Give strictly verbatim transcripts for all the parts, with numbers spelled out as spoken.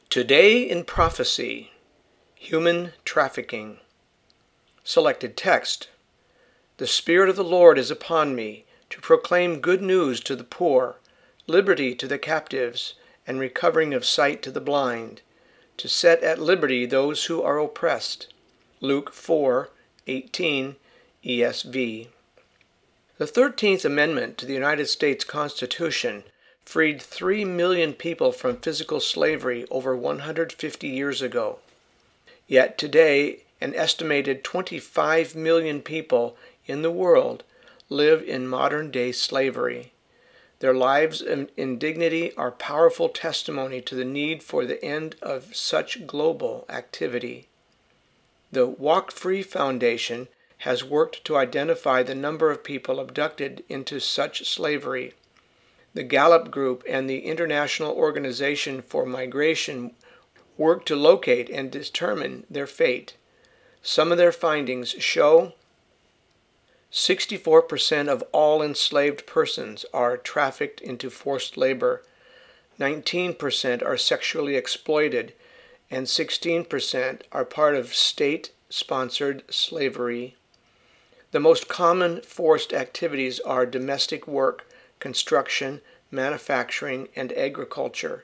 Today in Prophecy, Human Trafficking. Selected text. The Spirit of the Lord is upon me, to proclaim good news to the poor, liberty to the captives, and recovering of sight to the blind, to set at liberty those who are oppressed. Luke four eighteen, E S V. The thirteenth Amendment to the United States Constitution freed three million people from physical slavery over one hundred fifty years ago. Yet today, an estimated twenty-five million people in the world live in modern-day slavery. Their lives and indignity are powerful testimony to the need for the end of such global activity. The Walk Free Foundation has worked to identify the number of people abducted into such slavery. The Gallup Group and the International Organization for Migration work to locate and determine their fate. Some of their findings show sixty-four percent of all enslaved persons are trafficked into forced labor, nineteen percent are sexually exploited, and sixteen percent are part of state-sponsored slavery. The most common forced activities are domestic work, construction, manufacturing, and agriculture.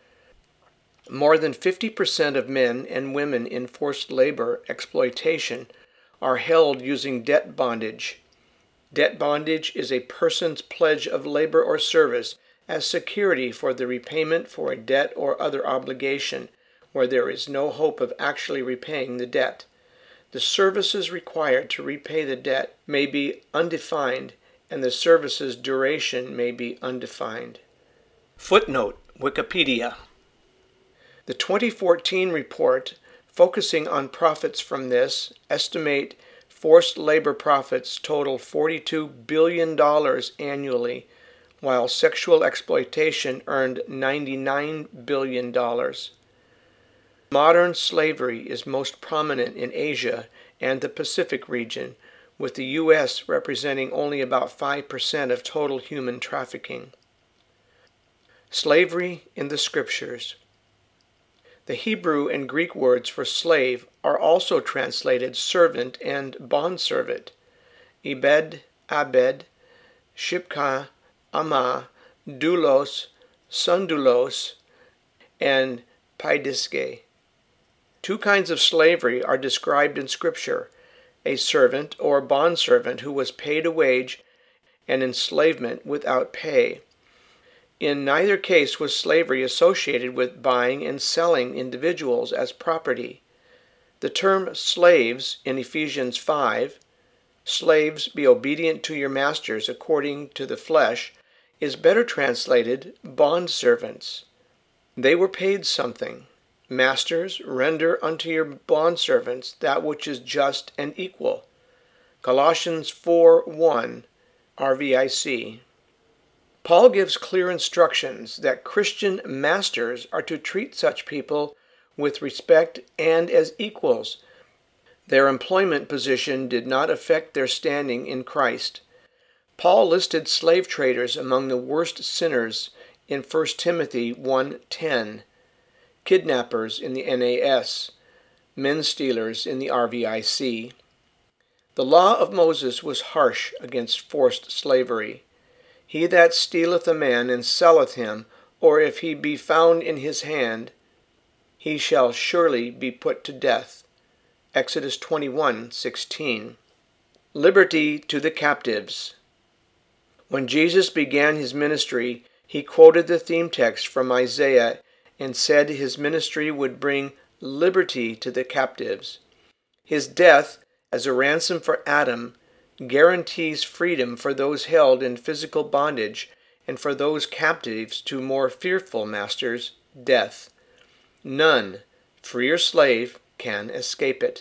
More than fifty percent of men and women in forced labor exploitation are held using debt bondage. Debt bondage is a person's pledge of labor or service as security for the repayment for a debt or other obligation where there is no hope of actually repaying the debt. The services required to repay the debt may be undefined, and the service's duration may be undefined. Footnote: Wikipedia. The twenty fourteen report, focusing on profits from this, estimate forced labor profits total forty-two billion dollars annually, while sexual exploitation earned ninety-nine billion dollars. Modern slavery is most prominent in Asia and the Pacific region, with the U S representing only about five percent of total human trafficking. Slavery in the Scriptures. The Hebrew and Greek words for slave are also translated servant and bondservant. Ibed, Abed, Shipka, Amah, Doulos, Sundulos, and Paidiske. Two kinds of slavery are described in Scripture: a servant or bondservant who was paid a wage, and enslavement without pay. In neither case was slavery associated with buying and selling individuals as property. The term slaves in Ephesians five, slaves be obedient to your masters according to the flesh, is better translated bondservants. They were paid something. Masters, render unto your bondservants that which is just and equal. Colossians four one, R V I C. Paul gives clear instructions that Christian masters are to treat such people with respect and as equals. Their employment position did not affect their standing in Christ. Paul listed slave traders among the worst sinners in First Timothy one ten. Kidnappers in the N A S, men stealers in the R V I C. The law of Moses was harsh against forced slavery. He that stealeth a man and selleth him, or if he be found in his hand, he shall surely be put to death. Exodus twenty-one sixteen. Liberty to the captives. When Jesus began his ministry, he quoted the theme text from Isaiah and said his ministry would bring liberty to the captives. His death, as a ransom for Adam, guarantees freedom for those held in physical bondage and for those captives to more fearful masters, death. None, free or slave, can escape it.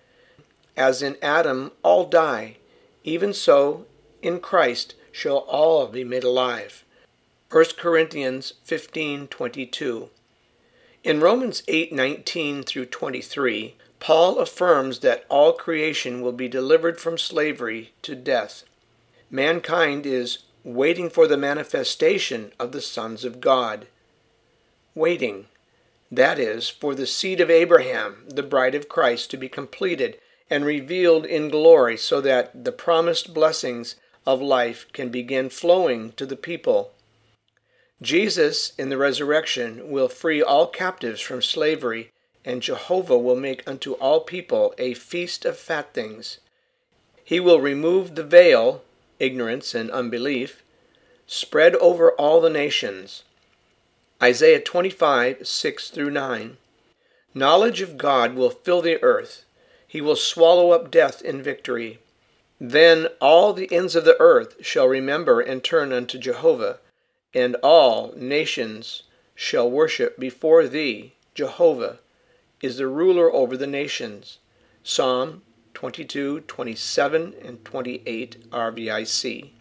As in Adam all die, even so in Christ shall all be made alive. First Corinthians fifteen twenty-two. In Romans eight nineteen through twenty-three, Paul affirms that all creation will be delivered from slavery to death. Mankind is waiting for the manifestation of the sons of God. Waiting. that is, for the seed of Abraham, the bride of Christ, to be completed and revealed in glory, so that the promised blessings of life can begin flowing to the people. Jesus, in the resurrection, will free all captives from slavery, and Jehovah will make unto all people a feast of fat things. He will remove the veil, ignorance and unbelief, spread over all the nations. Isaiah twenty-five, six through nine. Knowledge of God will fill the earth. He will swallow up death in victory. Then all the ends of the earth shall remember and turn unto Jehovah, and all nations shall worship before thee. Jehovah is the ruler over the nations. Psalm twenty-two, twenty-seven, and twenty-eight R V I C.